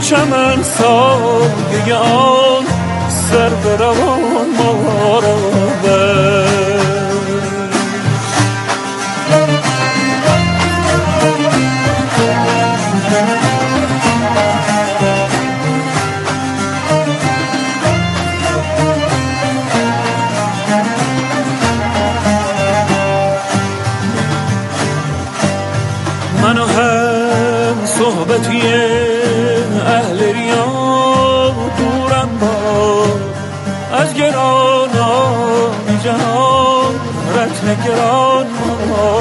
چمن سایه آن سر به روان ما را من و هم صحبتی اهل ریا دورم با از گرانان جهان رتن گران ما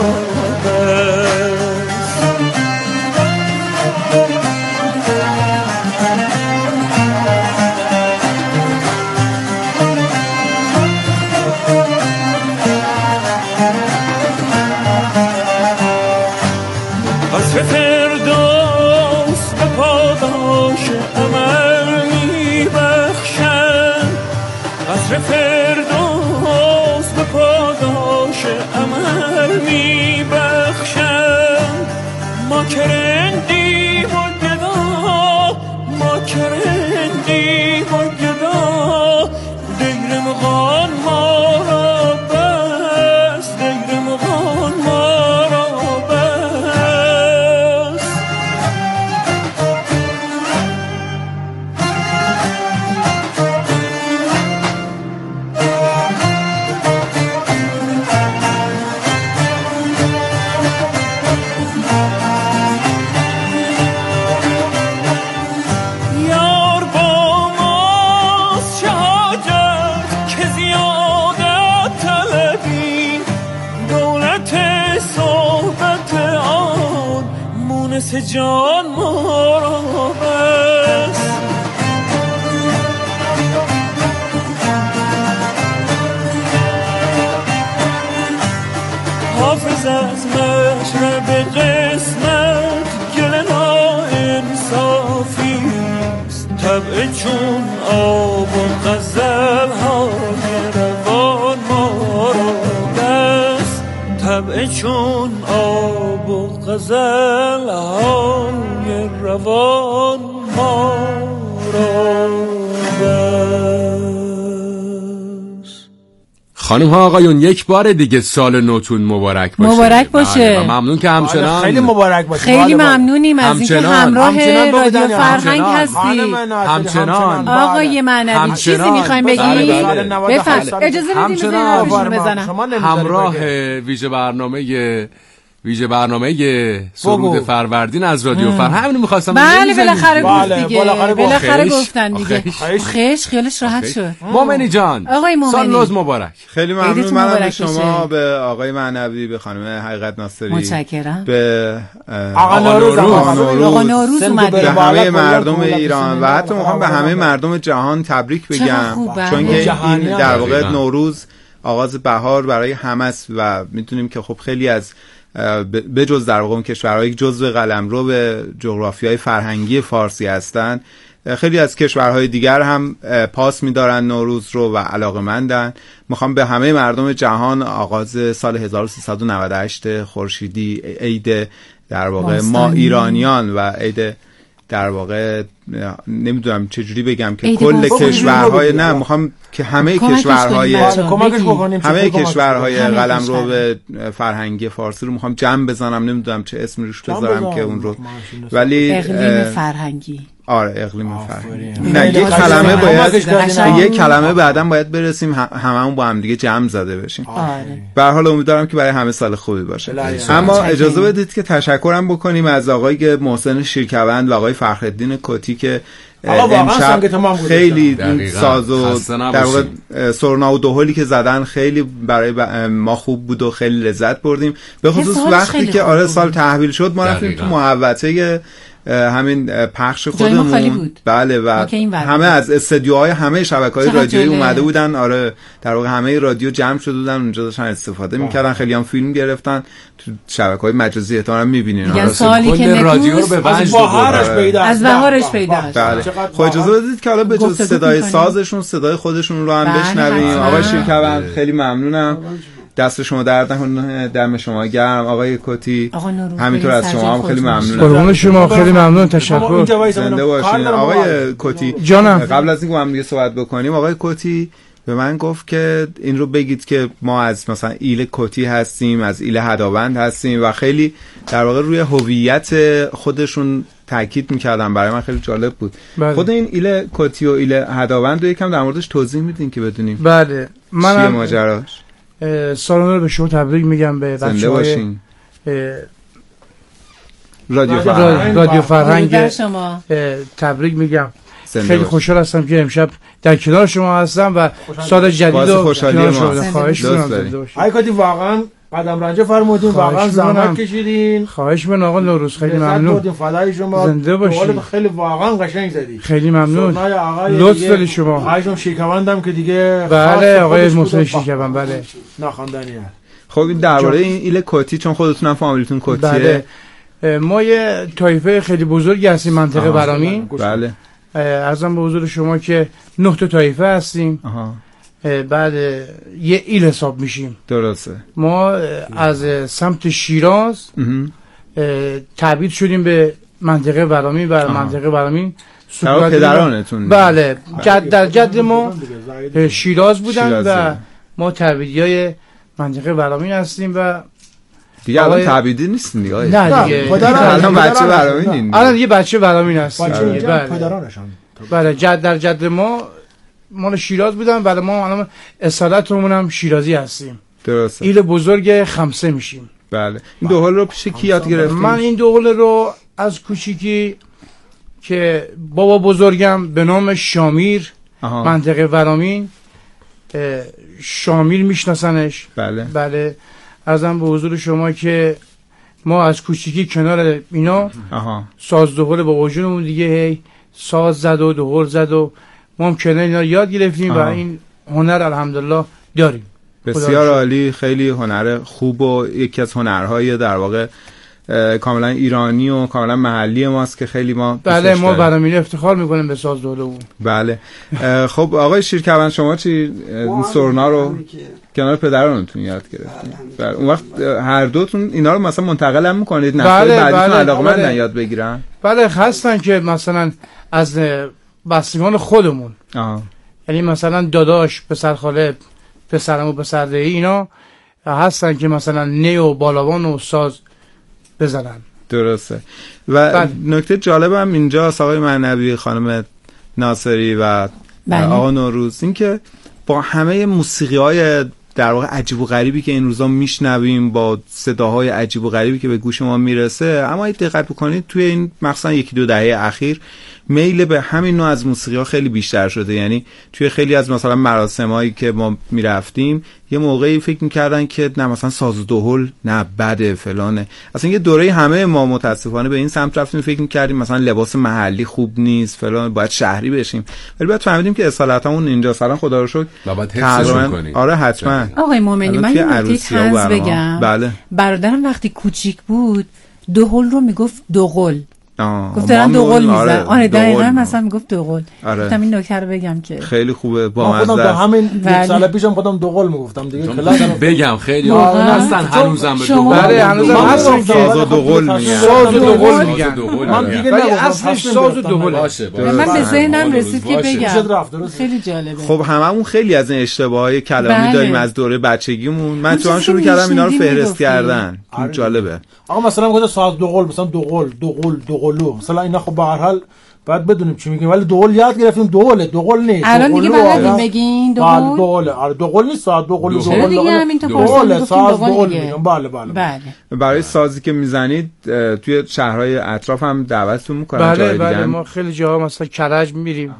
قصر فردوس به پاداش عمل می بخشند قصر فردوس به پاداش عمل می بخشند ما کرندی و گدا ما کرندی و گدا دیر مغان ما را بس دیر مغان ما را جان ما را بس حافظ از مشرب قسمت گل ناانصافیست طبع چون آب و غزل های روان ما را بس طبع چون آب و غزل های روان ما را بس. خانم ها آقایون یک بار دیگه سال نوتون مبارک باشه. مبارک باشه. ممنون که همچنان خیلی مبارک باشه. خیلی ممنونیم از اینکه همراه رادیو فرهنگ هستی. همچنان آقای معنوی چیزی میخوایم بگیم؟ بفرمایید. اجازه بدید بزنم. همراه ویژه برنامه سرود فروردین از رادیو فرهنگ. همین می‌خواستم بله بالاخره گفت دیگه. بالاخره گفتن دیگه. خیش خیالش راحت شد. مومنی جان آقای مومنی سال نوز مبارک. خیلی ممنون. منم به شما، به آقای معنوی، به خانم حقیقت ناصری، متشکرم، به آقا نوروز اومده، به همه مردم ایران و حتی میخوام به همه مردم جهان تبریک بگم، چون که این در واقع نوروز آغاز بهار برای همه است و میتونیم که خب خیلی از بجز در واقع کشورهایی جزو قلمرو به جغرافیای فرهنگی فارسی هستند، خیلی از کشورهای دیگر هم پاس می‌دارن نوروز رو و علاقه‌مندن. میخوام به همه مردم جهان آغاز سال 1398 خورشیدی، عید در واقع ما ایرانیان و عید در واقع نمیدونم چجوری بگم که کل کشورهای نه میخوام که همه کشورهای قلمرو به فرهنگی فارسی رو میخوام جمع بزنم، نمیدونم چه اسمی روش بذارم که اون رو، ولی اقلیم فرهنگی. آره اقلیم فرهنگی. نه یک کلمه بعداً باید برسیم هممون با هم دیگه جمع زده بشیم. به هر حال امیدوارم که برای همه سال خوبی باشه. اما اجازه بدید که تشکرم بکنیم از آقای محسن شیرکوند و آقای فخرالدین کتی که امشب خیلی ساز و در واقع سرنا و دهلی که زدن خیلی برای ما خوب بود و خیلی لذت بردیم، به خصوص وقتی که آره سال تحویل شد ما رفتیم تو محوطه همین پخش خودمون. بله و همه از استدیوهای همه شبکه‌های رادیویی اومده بودن. آره در واقع همه رادیو جمع شده بودن اونجا داشتن استفاده می‌کردن، خیلی هم فیلم گرفتن تو شبکه‌های مجازی احتمالاً می‌بینین. آره کل رادیو رو به وجد از بهارش پیدا. بله خب اجازه بدید که حالا به جز صدای سازشون صدای خودشون رو هم بشنویم. آقای شیرکوند خیلی ممنونم دست شما درد نکنه، دم شما گرم آقای کتی. همینطور از شما هم خیلی ممنونم. قربون شما، خیلی ممنون، تشکر. زنده باشین آقای کتی. جانم. قبل از اینکه ما هم دیگه صحبت بکنیم، آقای کتی به من گفت که این رو بگید که ما از مثلا ایل کتی هستیم، از ایل هدابند هستیم و خیلی در واقع روی هویت خودشون تاکید می‌کردن. برای من خیلی جالب بود. بله. خود این ایل کتی و ایل هدابند رو یکم در موردش توضیح میدین که بدونیم. بله. چیه ماجراش؟ سالانه به شما تبریک میگم به بچه‌های رادیو فرهنگ تبریک میگم. خیلی خوشحال هستم که امشب در کنار شما هستم و سال جدید رو کنار شما. خواهش می‌کنم. آقای کتی واقعا قدم رنجه فرمودین، واقعا زحمت کشیدین. خواهش می‌کنم آقا نوروز، خیلی ممنون. فدای شما. زنده باشید. خیلی واقعا قشنگ زدی. خیلی ممنون. لطف داری شما. آقایم شیکوندم که دیگه. بله آقای محسن شیکوند، بله. ناخواندنیه. خب این درباره این ایل کتی، چون خودتون هم فامیلیتون کتیه. بله. ما یه طایفه خیلی بزرگی هستیم منطقه برامین. بله. عرضم به حضور شما که 9 تا طایفه هستیم. بعد یه ایل حساب میشیم. درسته. ما از سمت شیراز تبعید شدیم به منطقه برامین و منطقه برامین پدرانتون. بله. جد ما شیراز بودن و ما تبعیدیای منطقه برامین هستیم و دیگه الان تبعیدی نیستین دیگه. نه دیگه الان بچه برامینین. الان یه بچه برامین هست. پدرانشان. بله جد ما مال شیراز بودن، بعد ما الان اصالتمون هم شیرازی هستیم. درسته. ایل بزرگ خمسه میشیم. بله. این دوحل رو پیش کی یاد گرفتین؟ من این دوحل رو از کوچیکی که بابا بزرگم به نام شامیر منطقه ورامین، شامیر میشناسنش. بله. ازم به حضور شما که ما از کوچیکی کنار اینا ساز دوحل با وجودمون دیگه هی ساز زد و دوحل زد و ما هم کنار اینا یاد گرفتیم و این هنر الحمدلله داریم. بسیار عالی. خیلی هنر خوب و یکی از هنرهای در واقع کاملا ایرانی و کاملا محلی ماست که خیلی ما بله ما برامین افتخار میکنیم به ساز دوحلمون. بله. خب آقای شیرکوند شما چی این سرنا رو کنار پدرانتون یاد گرفتین؟ بله. اون وقت هر دوتون اینا رو مثلا منتقل هم میکنید نسل بعدیتون علاقه‌مندن یاد بگیرن؟ بله هستن که مثلا از بستگان خودمون، یعنی مثلا داداش پسر خاله پسرم و پسردهی اینا هستن که مثلا نی و بالاوان و ساز بزنن. درسته. و نکته جالبم اینجا آقای معنوی، خانم ناصری و آقا نوروز، این که با همه موسیقی‌های در واقع عجیب و غریبی که این روزا میشنویم، با صداهای عجیب و غریبی که به گوش ما میرسه، اما اگه دقت بکنید توی این مثلا 1-2 دهه اخیر میل به همین نوع از موسیقی‌ها خیلی بیشتر شده. یعنی توی خیلی از مثلا مراسمایی که ما میرفتیم یه موقعی فکر می‌کردن که نه مثلا ساز و دهل نه بده فلانه. اصلا یه دوره همه ما متاسفانه به این سمت رفتیم، فکر می‌کردیم مثلا لباس محلی خوب نیست فلان، باید شهری بشیم. ولی بعد فهمیدیم که اصالتمون اینجا سلام خدا رو شکر حفظشون کنیم. آره حتما. آقای مومنی من یه نکته بگم. بله. برادرم وقتی کوچیک بود دهل رو میگفت دوغل. گفت دارن دوغل میزن. آره دقیقاً مثلا میگفت دوغل. گفتم این نکته رو بگم که خیلی خوبه. با من خودم تا همین یک سال پیشم خودم دوغل میگفتم دیگه. بگم خیلی هستن هنوزم به دوغل. بله هنوزم هستن که ساز و دوغل میگن. ساز و دوغل میگن. من دیگه ولی اصلش ساز و دوغل. من به ذهنم رسید که بگم. خیلی جالبه. خب هممون خیلی از این اشتباهات کلامی داریم از دوره بچگیمون. من تو شروع کردم اینا رو فهرست کردن. جالبه. آقا مثلا میگه ساز دوغل، مثلا دوغلو مثلا اینا خب به هر حال باید بدونیم چی میگیم، ولی دوغل یاد گرفتیم. دوغل نیست. الان دیگه بلدیم بگین دوغل. آره دوغل نیست، ساز دوغل. دوغل ساز دوغل میگم. بله. برای سازی که میزنید توی شهرهای اطراف هم دعوتتون میکنن جای دیگه؟ بله ما خیلی جاها مثلا کرج میریم،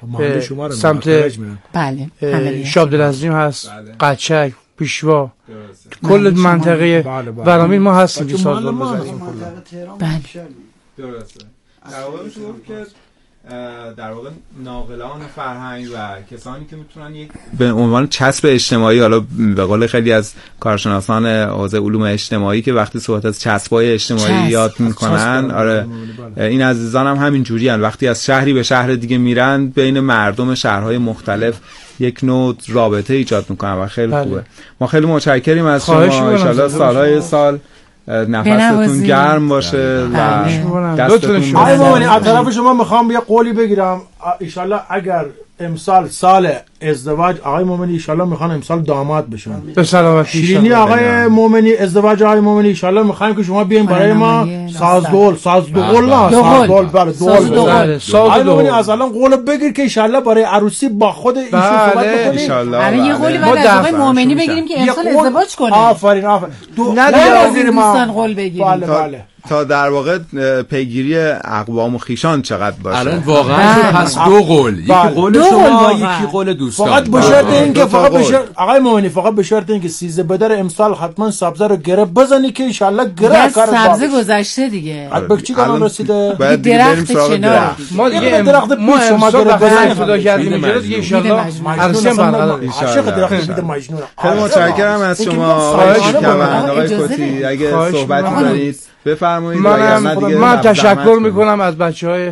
سمت بله شابدرعظیم هست، قچک، پیشوا، کل منطقه ورامین ما هستیم که ساز بزنیم. بله درسته. در واقع ناقلان فرهنگ و کسانی که میتونن یک به عنوان چسب اجتماعی، حالا به قول خیلی از کارشناسان حوزه علوم اجتماعی که وقتی صحبت از چسب‌های اجتماعی یاد میکنن، آره این عزیزان هم همین جوری ان، وقتی از شهری به شهر دیگه میرن بین مردم شهرهای مختلف یک نوع رابطه ایجاد میکنن و خیلی خوبه. ما خیلی متشکریم از شما، ان شاءالله سالهای سال نفستون گرم باشه و دستتون آقای از طرف شما میخوام یه قولی بگیرم. ان شاءالله اگر امسال سال ازدواج آقای مومنی ان شاءالله میخوان امسال داماد بشن به سلامتی. شیرینی آقای مومنی، ازدواج آقای مومنی ان شاءالله میخوایم که شما بیاین برای ما سازدول آقای مومنی از الان قول بگیر که ان شاءالله برای عروسی با خود ایشون صحبت بکنیم. الان یه قولی بعد از آقای مومنی بگیریم که امسال ازدواج کنه. آفرین نه دوستان قول بگیریم. بله تا در واقع پیگیری اقوام و خیشان چقدر باشه. الان واقعا پس دو قول، یکی قول شما، یکی قول دوستان. فقط به شرط اینکه آقای مومنی فقط به شرط اینکه سیزه بدر امسال حتما سبزه رو گره بزنی که ان شاء الله گره کار سبزه گذشته دیگه. به چی کار رسیده؟ درخت چنار. ما دیگه ما شما گره بزنیم خدا کردیم اینجا دیگه ان شاء الله عرشه برقرار ان شاء الله. درخت بده مجنون. خیلی متشکرم از شما آقای کوتی. اگه صحبتی دارید بفرمایید. من تشکر میکنم از بچهای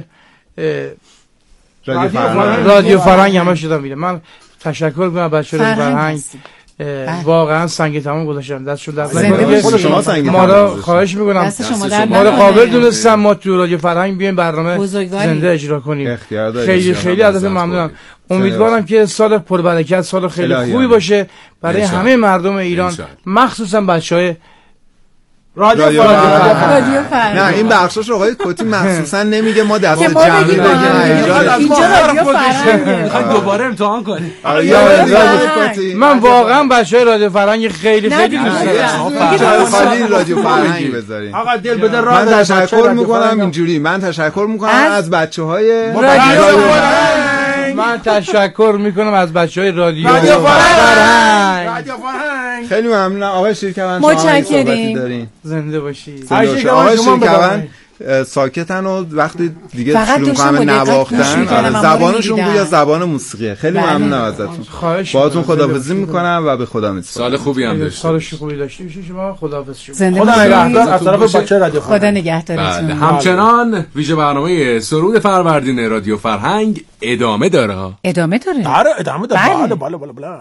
رادیو فرهنگ. همه شدم میگم من تشکر میکنم بچهای رادیو فرهنگ، واقعا سنگ تمام گذاشتن دستشون در خود شما سنگ ما رو خواهش میکنم ما رو قابل دونستم ما تو رادیو فرهنگ بیایم برنامه زنده اجرا کنیم. خیلی خیلی ازتون ممنونم. امیدوارم که سال پربرکت، سال خیلی خوبی باشه برای همه مردم ایران، مخصوصا بچهای رادیو فرهنگ. نه این بخشش آقای کوتی مخصوصا نمیگه، ما دست جمعی بگیم اینجا رادیو فرهنگ. میخواید دوباره امتحان کنید؟ من واقعا بچهای رادیو فرهنگ خیلی خیلی دوست دارم. خالی رادیو فرهنگ بذارین. آقا دل بده من تشکر میکنم اینجوری، من تشکر میکنم از بچهای رادیو فرهنگ. من تشکر میکنم از بچهای رادیو فرهنگ. خیلی ممنونم آقای شیرکوند. متشکریم. زنده باشید. آقای شیرکوند ساکتن و وقتی دیگه شروع کنم نواختن زبانشون گویا زبان موسیقیه. خیلی ممنونم ازتون. باهاتون خداحافظی میکنم و به خدا میسپارم. سال خوبی هم داشته. سال خوبی داشته باشید شما. خداحافظ شما. خدا نگهدار از طرف بچه رادیو. خدا نگهدارتون. همچنان ویژه برنامه سرود فروردین رادیو فرهنگ ادامه داره. ادامه داره. بله.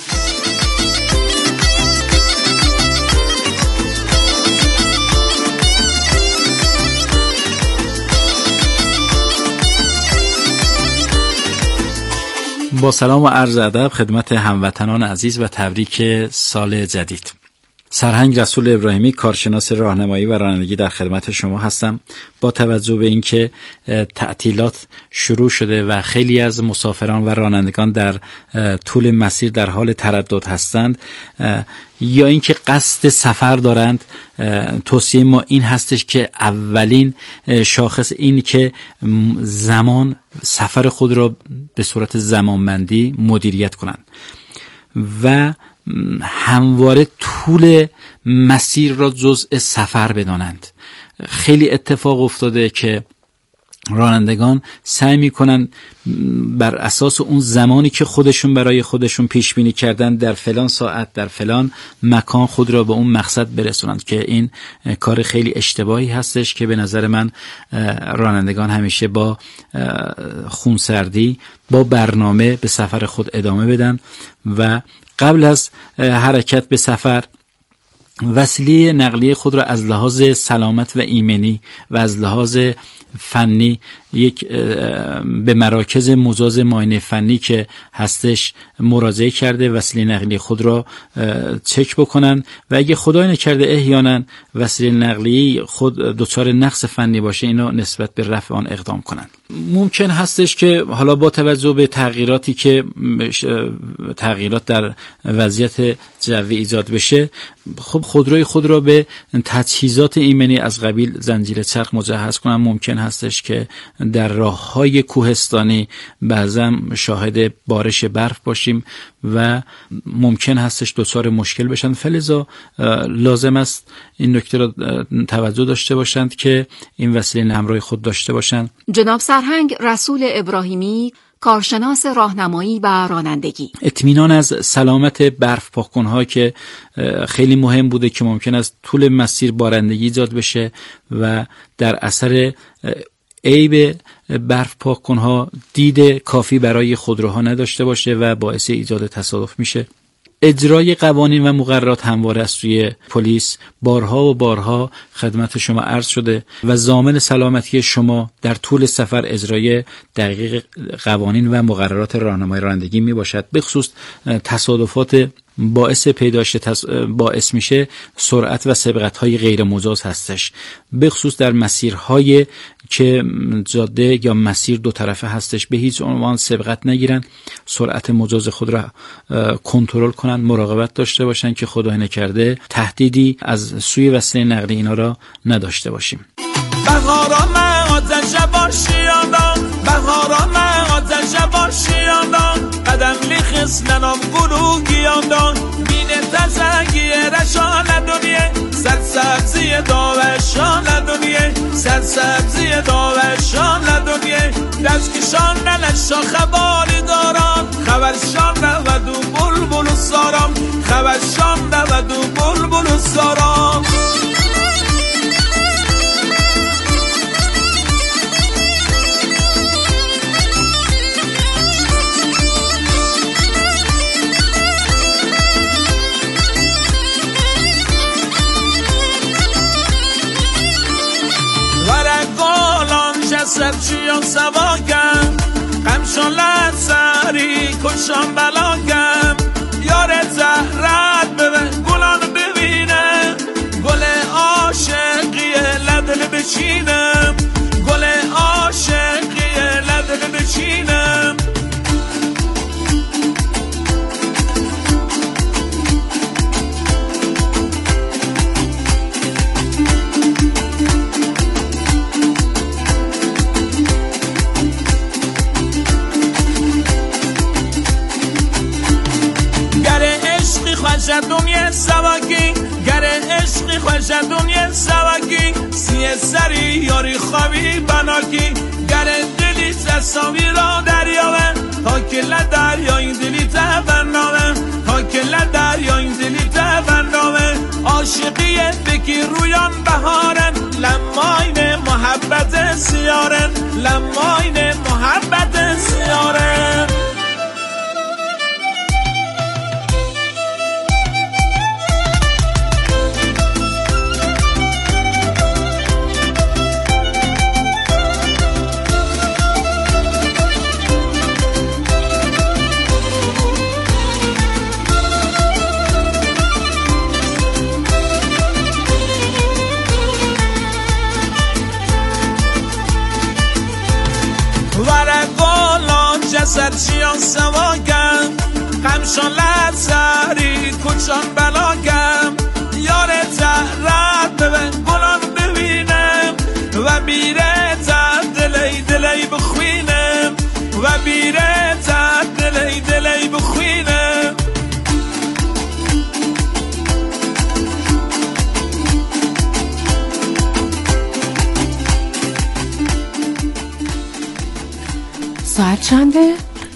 با سلام و عرض ادب خدمت هموطنان عزیز و تبریک سال جدید. سرهنگ رسول ابراهیمی، کارشناس راهنمایی و رانندگی در خدمت شما هستم. با توجه به اینکه تعطیلات شروع شده و خیلی از مسافران و رانندگان در طول مسیر در حال تردد هستند یا اینکه قصد سفر دارند، توصیه ما این هستش که اولین شاخص این که زمان سفر خود را به صورت زمانبندی مدیریت کنند و همواره طول مسیر را جزء سفر بدانند. خیلی اتفاق افتاده که رانندگان سعی میکنن بر اساس اون زمانی که خودشون برای خودشون پیش بینی کردن در فلان ساعت در فلان مکان خود را به اون مقصد برسونند که این کار خیلی اشتباهی هستش که به نظر من رانندگان همیشه با خونسردی با برنامه به سفر خود ادامه بدن و قبل از حرکت به سفر وسیله نقلیه خود را از لحاظ سلامت و ایمنی و از لحاظ فنی به مراکز مجاز معاینه فنی که هستش مراجعه کرده وسیله نقلیه خود را چک بکنن و اگه خدای نکرده احیانا وسیله نقلیه خود دچار نقص فنی باشه اینا نسبت به رفع آن اقدام کنن. ممکن هستش که حالا با توجه به تغییرات در وضعیت جوی ایجاد بشه خب خودروی خود را به تجهیزات ایمنی از قبیل زنجیره چرخ مجهز کنن. ممکن هستش که در راه‌های کوهستانی بعضا شاهد بارش برف باشیم و ممکن هستش دچار مشکل بشن. فلذا لازم است این نکته را توجه داشته باشند که این وسیله همراه خود داشته باشند. جناب سرهنگ رسول ابراهیمی، کارشناس راهنمایی و رانندگی. اطمینان از سلامت برف پاک‌کن‌ها که خیلی مهم بوده که ممکن است طول مسیر بارندگی ایجاد بشه و در اثر عیب برف پاک‌کن‌ها دید کافی برای خودروها نداشته باشه و باعث ایجاد تصادف میشه. اجرای قوانین و مقررات همواره از سوی پلیس بارها و بارها خدمت شما عرض شده و ضامن سلامتی شما در طول سفر اجرای دقیق قوانین و مقررات راهنمایی رانندگی می باشد. به خصوص تصادفات باعث باعث میشه سرعت و سبقت‌های غیر مجاز هستش، به خصوص در مسیرهای که جاده یا مسیر دو طرفه هستش. به هیچ عنوان سبقت نگیرن، سرعت مجاز خود را کنترل کنن، مراقبت داشته باشن که خدای نکرده تهدیدی از سوی وسیله نقلیه اینا را نداشته باشیم. بهارا آتش باشیاندان، بهارا آتش باشیاندان، قدم لیخسنم گلوگیاندان، بینه تزنگی رشان دنیه، سرسبزی داوشان دنیه، سرسبزی داوشان دنیه، دستکشان نلشا خباری دارم، خبرشان نودو بلبل سارم، خبرشان نودو بلبل سارم. سرچیان سواگم قمشان لسری کشان بلاگم، یار زهرت ببین گلان ببینم، گل عاشقیه لدل بچینم، گل عاشقیه لدل بچینم. دنیا سواگی گر عشقی خوش دنیا سواگی سی سری یاری خوابی بناکی گر دلی سساوی را دریاوه تا کل دریا این دلی تفناوه تا کل دریا این دلی تفناوه عاشقی بکی رویان بهارن لماین محبت سیارن لماین محبت سیارن. سرچیان سواگم قمشان لسری کچان بلاگم، یار زهرت ببین گلان ببینم و بیره زد دلی دلی بخوینم و بیره زد دلی دلی بخوینم. ساعت چنده؟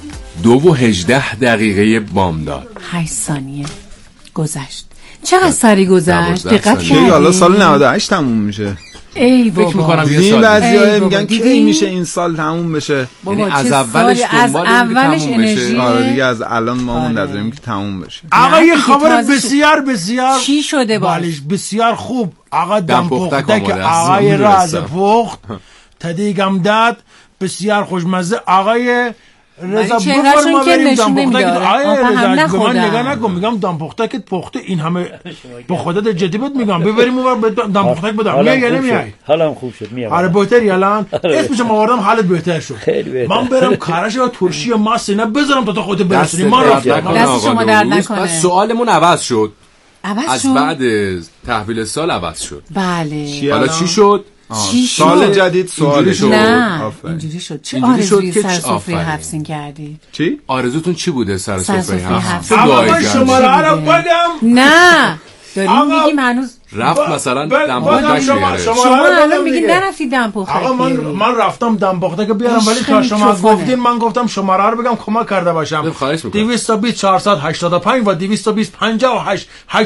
2:18 بامداد. 8 ثانیه گذشت. چقدر سری گذشت؟ دقت کردی؟ حالا سال 98 تموم میشه. ای بابا. فکر می‌کنم یه سال. بعضی‌ها میگن کی میشه این سال تموم بشه؟ یعنی از اولش تموم بشه. آره دیگه از الان ما منتظریم که تموم بشه. آقا یه خبر بسیار بسیار چی شده بالش بسیار خوب. آقا دم پخته که آقای راز پخت تدیگم داد بسیار خوشمزه. آقای رضا بفرما ما بریم دامپخته که آیا رضا من نگاه نکن میگم دامپخته که پخته این همه با خودت جدی بود میگم ببریم اون دامپخته بدم میای یا نمیای؟ حالم خوب شد میام. آره بهتری الان اسمش آوردم حالت بهتر شد. من برم کارش و ترشی ماست اینا بذارم تا خودت برسونی. ما رفتم دست شما در نکنه. سوالمون عوض شد. عوض از شد؟ بعد تحویل سال عوض شد. بله. حالا چی شد؟ سال جدید سوال شد. نه اینجوری شد. چه آرزوی سر سفره 7 سین کردید؟ چی؟ آرزوتون چی بوده سر سفره 7 آقا من شماره رو بدم. نه داریم میگیم هنوز رفت مثلا دمپختک بیاره. شما الان میگین نرفتید دمپختک. آقا من رفتم دمپختک بیارم ولی تا شما گفتین من گفتم شماره رو بگم کمک کرده باشم. 220 485 و 220 58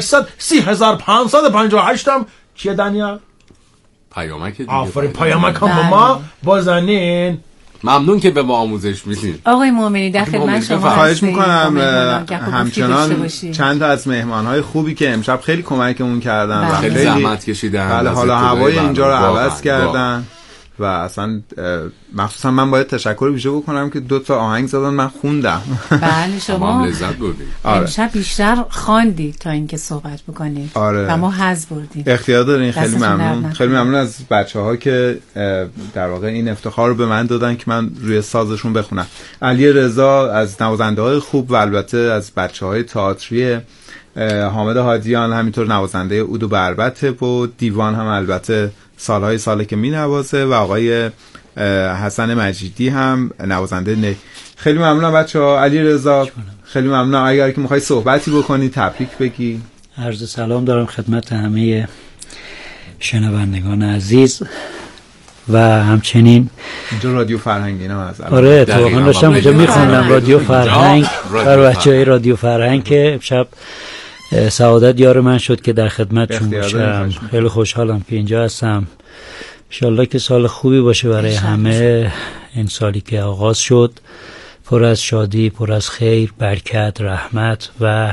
830 هم چیه دنیا؟ پیامک دیگه. آفرین پیامک هم ما بازنین. ممنون که به ما آموزش میدین. آقای مومنی در خدمت شما خواهش میکنم. همچنان چند تا از مهمانهای خوبی که امشب خیلی کمکمون کردن و خیلی زحمت کشیدن. بله حالا هوای اینجا رو عوض کردن و اصلا مخصوصا من باید تشکر ویژه بکنم که 2 تا آهنگ زدن من خوندم. بله شما لذت بردید. امشب بیشتر خواندید تا اینکه صحبت بکنید و ما حظ بردیم. اختیار دارین. خیلی ممنون. خیلی ممنون از بچه‌ها که در واقع این افتخار رو به من دادن که من روی سازشون بخونم. علی رضا از نوازنده‌های خوب و البته از بچه‌های تئاتری، حامد هادیان همینطور نوازنده عود و بربط و دیوان هم البته ساله که می نوازه و آقای حسن مجیدی هم نوازنده نی. خیلی ممنونم بچه‌ها. علی رضا خیلی ممنونم. اگر که می‌خوای صحبتی بکنی تبریک بگی. عرض سلام دارم خدمت همه شنوندگان عزیز و همچنین اینجا رادیو فرهنگ اینا از آره تو واقعا داشتم اونجا می‌خوندم رادیو فرهنگ برای بچه‌های رادیو فرهنگ که شب سعادت یار من شد که در خدمتشون باشم. خیلی خوشحالم که اینجا هستم. انشالله که سال خوبی باشه برای همه. این سالی که آغاز شد پر از شادی، پر از خیر، برکت، رحمت و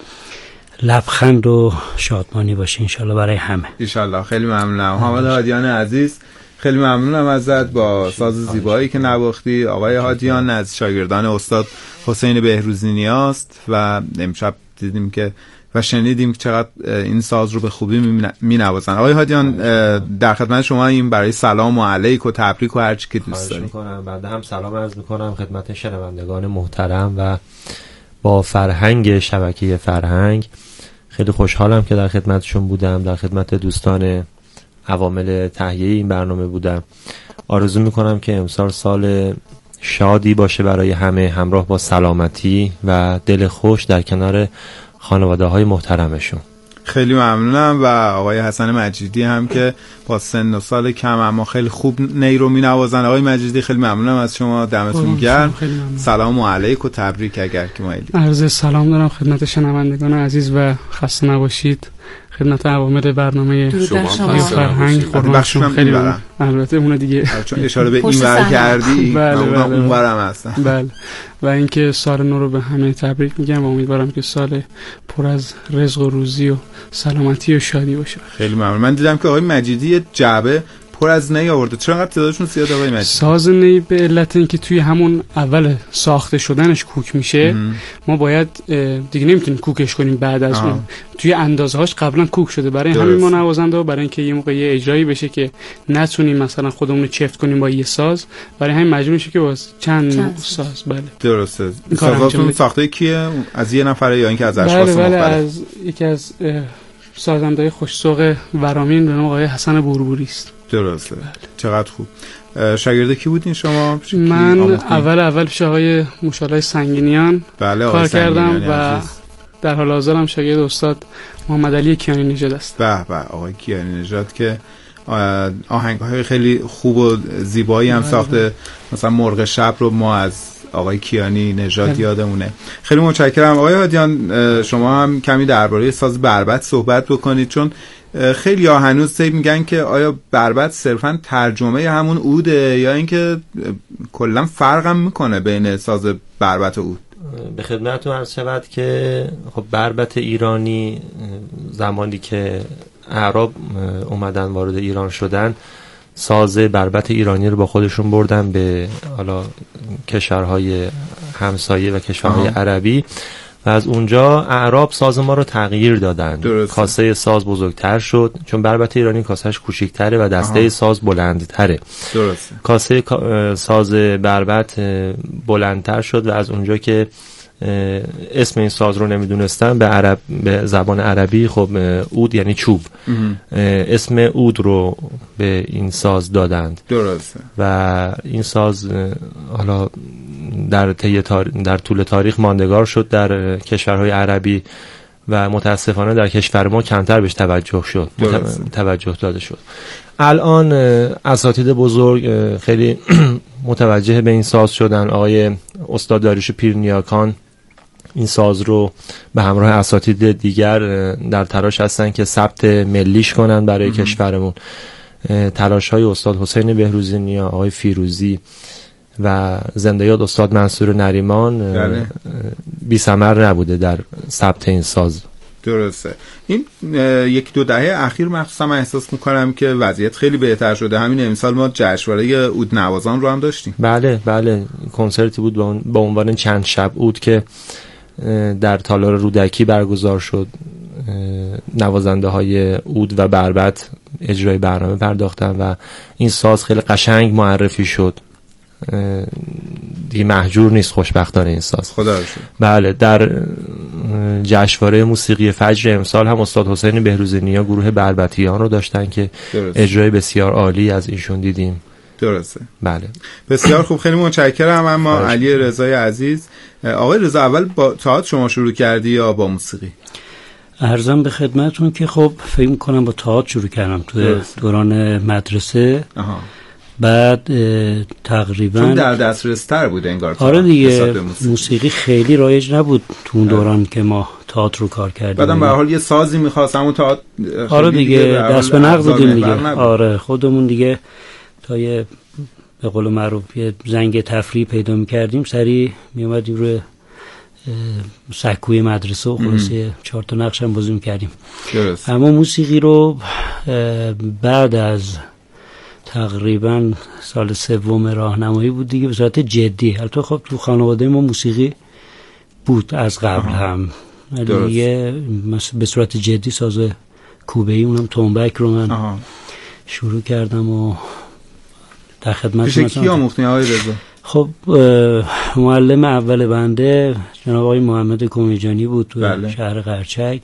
لبخند و شادمانی باشه انشالله برای همه. انشالله. خیلی ممنونم. حامد هادیان عزیز خیلی ممنونم ازت با ساز زیبایی که نواختی. آقای هادیان از شاگردان استاد حسین بهروزی نیاست و امشب دیدیم که و شنیدیم که چقدر این ساز رو به خوبی می نوازن. آقای هادیان در خدمت شما این برای سلام و علیک و تبریک و هر چی که دوست داری. بعد هم سلام عرض میکنم خدمت شنوندگان محترم و با فرهنگ شبکه فرهنگ. خیلی خوشحالم که در خدمتشون بودم، در خدمت دوستان عوامل تهیه این برنامه بودم. آرزو میکنم که امسال سال شادی باشه برای همه، همراه با سلامتی و دل خوش در کنار خانواده های محترمشون. خیلی ممنونم. و آقای حسن مجیدی هم که با سن و سال کم اما خیلی خوب نی رو می نوازن. آقای مجیدی خیلی ممنونم از شما، دمتون گرم. سلام و علیک و تبریک. اگر که مایلی عرض سلام دارم خدمت شنوندگان عزیز و خسته نباشید. خدمت عوامل برنامه فرهنگ قربانشون خیلی ممنون. البته اون دیگه چون اشاره به این ور کردی اون ورم هستن. بله و اینکه سال نو رو به همه تبریک میگم و امیدوارم که سال پر از رزق و روزی و سلامتی و شادی باشه. خیلی ممنون. من دیدم که آقای مجیدی جعبه پر از نی آورده. چرا انقدر تعدادشون زیاد آقای مجیدی؟ ساز نی به علت اینکه توی همون اول ساخته شدنش کوک میشه، ما باید دیگه نمیتونیم کوکش کنیم بعد از اون. توی اندازه‌هاش قبلا کوک شده. برای همین ما نوازنده برای اینکه یه موقع یه اجرایی بشه که نتونیم مثلا خودمون رو چفت کنیم با یه ساز، برای همین مجبور میشه که واسه چند ساز. بله درسته. سازاتون ساخته کیه؟ از یه نفره یا اینکه از اشخاص مختلف؟ بله از یکی از سازنده‌های خوش‌ذوق ورامین به نام آقای حسن بوربوری است. درسته. چقدر خوب. شاگرد کی بودین شما؟ من اول پیش آقای مشالله سنگینیان کار کردم و در حال حاضر هم شاگرد استاد محمد علی کیانی نژاد است. به به آقای کیانی نژاد که آهنگ‌های خیلی خوب و زیبایی هم ساخته. مثلا مرغ شب رو ما از آقای کیانی نژاد یادمونه. خیلی متشکرم. آقای هادیان شما هم کمی درباره ساز بربط صحبت بکنید، چون خیلی ها هنوز میگن که آیا بربط صرفا ترجمه همون عوده یا اینکه کلا فرق هم میکنه بین ساز بربط و عود؟ به خدمتتون عرض شود که خب بربط ایرانی زمانی که اعراب اومدن وارد ایران شدن، ساز بربط ایرانی رو با خودشون بردن به حالا کشورهای همسایه و کشورهای عربی و از اونجا اعراب ساز ما رو تغییر دادن. درسته. کاسه ساز بزرگتر شد، چون بربط ایرانی کاسهش کوچیک‌تره و دسته ساز بلندتره. درسته. کاسه ساز بربط بلندتر شد و از اونجا که اسم این ساز رو نمیدونستن به زبان عربی خب عود یعنی چوب، اسم عود رو به این ساز دادند. درسته. و این ساز حالا در طول تاریخ ماندگار شد در کشورهای عربی و متاسفانه در کشور ما کمتر بهش توجه داده شد. الان اساتید بزرگ خیلی متوجه به این ساز شدن. آقای استاد داریوش پیرنیاکان این ساز رو به همراه اساتید دیگر در تلاش هستن که ثبت ملیش کنن برای کشورمون. تلاش های استاد حسین بهروزی نیا، آقای فیروزی و زنده یاد استاد منصور نریمان بی ثمر نبوده در ثبت این ساز. درسته. این یک دو دهه اخیر مخصوصا من احساس میکنم که وضعیت خیلی بهتر شده. همین امسال ما جشنواره عود نوازان رو هم داشتیم. بله کنسرتی بود با عنوان چند شب عود که در تالار رودکی برگزار شد. نوازنده های عود و بربط اجرای برنامه پرداختن و این ساز خیلی قشنگ معرفی شد. دیگه محجور نیست خوشبختانه این ساز. خدا رو شکر. بله، در جشنواره موسیقی فجر امسال هم استاد حسین بهروزی نیا گروه بربطیان رو داشتن که اجرای بسیار عالی از ایشون دیدیم. درسته. بله. بسیار خوب، خیلی متشکرم. اما علی رضای عزیز، آقای رضا اول با تئاتر شما شروع کردی یا با موسیقی؟ عرضم به خدمتون که خب فکر می‌کنم با تئاتر شروع کردم تو دوران مدرسه. بعد تقریبا چون در دسترس تر بود انگار. آره دیگه، موسیقی خیلی رایج نبود تو اون دوران که ما تئاتر رو کار کردیم. بعدم به هر حال یه سازی می‌خواستم اون تئاتر. آره دیگه دست به نقد بودیم دیگه. آره خودمون دیگه تا یه به قول معروف یه زنگ تفریح پیدا می‌کردیم، سریع میومدیم روی سکوی مدرسه و خلاصه 4 تا نقش هم بازی می‌کردیم. اما موسیقی رو بعد از تقریبا سال 3 راهنمایی بود دیگه به صورت جدی. البته خب تو خانواده ما موسیقی بود از قبل هم، دیگه به صورت جدی ساز کوبه‌ای اونم تنبک رو من شروع کردم و در خدمتتون. پیش کی آموختین آقای رضا؟ خب معلم اول بنده جناب آقای محمد کمیجانی بود تو شهر قرچک.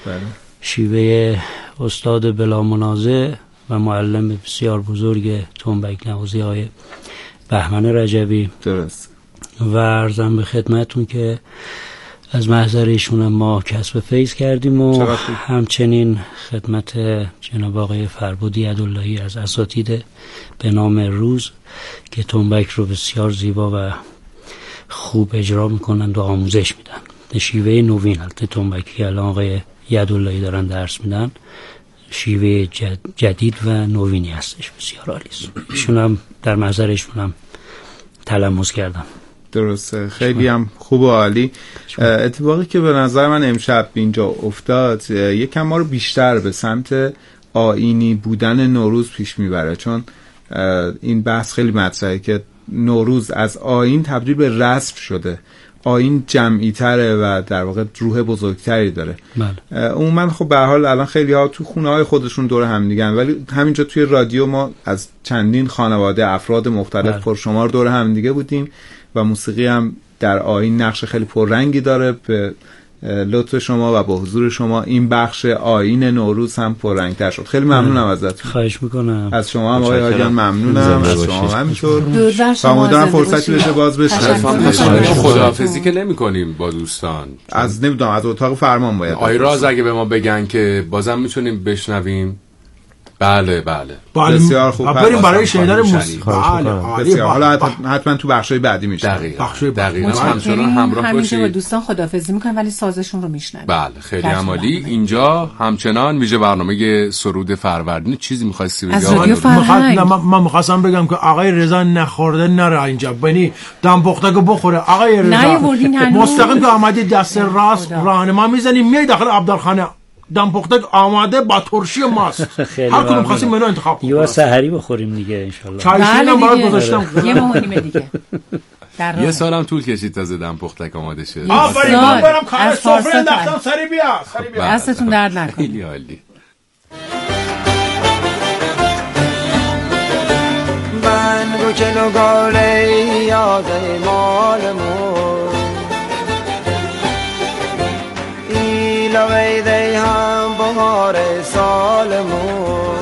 شیوه استاد بلا منازع و معلم بسیار بزرگ تنبک نوازی های بهمن رجبی. درست. و عرضم به خدمتون که از محضر ایشون ما کسب فیض کردیم و همچنین خدمت جناب آقای فربودی عداللهی از اساتید به نام روز که تنبک رو بسیار زیبا و خوب اجرا میکنند و آموزش میدن. شیوه نوین البته تنبکی الان آقای عداللهی دارن درس میدن، شیوه جدید و نوینی هستش، بسیار عالی است. ایشون هم در محضرشون هم تلمس کردم. درسته، خیلی هم خوب و عالی. اتفاقی که به نظر من امشب اینجا افتاد یکم ما رو بیشتر به سمت آیینی بودن نوروز پیش میبره، چون این بحث خیلی مطرحه که نوروز از آیین تبدیل به رسم شده. آیین جمعی تره و در واقع روح بزرگتری داره. عموما خب به هر حال الان خیلی ها تو خونه های خودشون دور هم دیگن، ولی همینجا توی رادیو ما از چندین خانواده افراد مختلف پرشمار دور هم دیگه بودیم و موسیقی هم در آیین نقش خیلی پررنگی داره. به لطف شما و با حضور شما این بخش آیین نوروز هم پررنگ‌تر شد. خیلی ممنونم ازتون. خواهش میکنم. از شما هم آقای حاجیان ممنونم، از شما همینطور. و امیدوارم فرصتی بشه باز بشه. خداحافظی که نمی‌کنیم با دوستان. از نمیدونم از اتاق فرمان باید. آقای راز اگه به ما بگن که بازم میتونیم بشنویم. بله بسیار خوب. بریم برای شنیدن موسیقی. بسیار. حالا حتما تو بخشای بعدی میشه. دقیقاً همچنان همراه باشید. با دوستان خداحافظی میکنن ولی سازشون رو میشنویم. بله خیلی عالی. اینجا همچنان ویژه برنامه سرود فروردین. چیزی می‌خواستی بگی؟ من می‌خواستم بگم که آقای رضا نخورده نره اینجا، بنی دم پختگو بخوره. آقای رضا مستقیم که آمدی دست راست راهنما میزنی میای داخل عبدالخانه، دم پختک آماده با ترشی ماست. هر کدوم خواستیم منو انتخاب کنیم. یا سحری بخوریم دیگه ان شاء الله. چایشینم برات گذاشتم. یه ماه نیمه دیگه. یه سالم طول کشید تا دم پختک آماده شه. آفرین، من برم کار سفره انداختم، سری بیا. دستتون درد نکنه. خیلی عالی. من گوچه نگاله یاد مالمون ایلا ویده هم بهار سالمون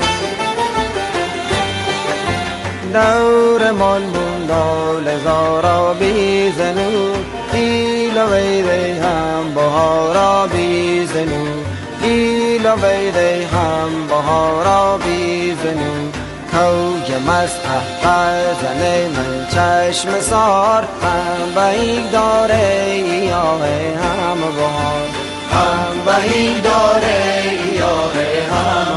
دور من بوندال زارا بیزنو ایلا ویده هم بهارا بیزنو ایلا ویده هم بهارا بیزنو کوج مست زنه من چشم سار هم بهی داره یاه هم بهار هم بهی داره یاه هم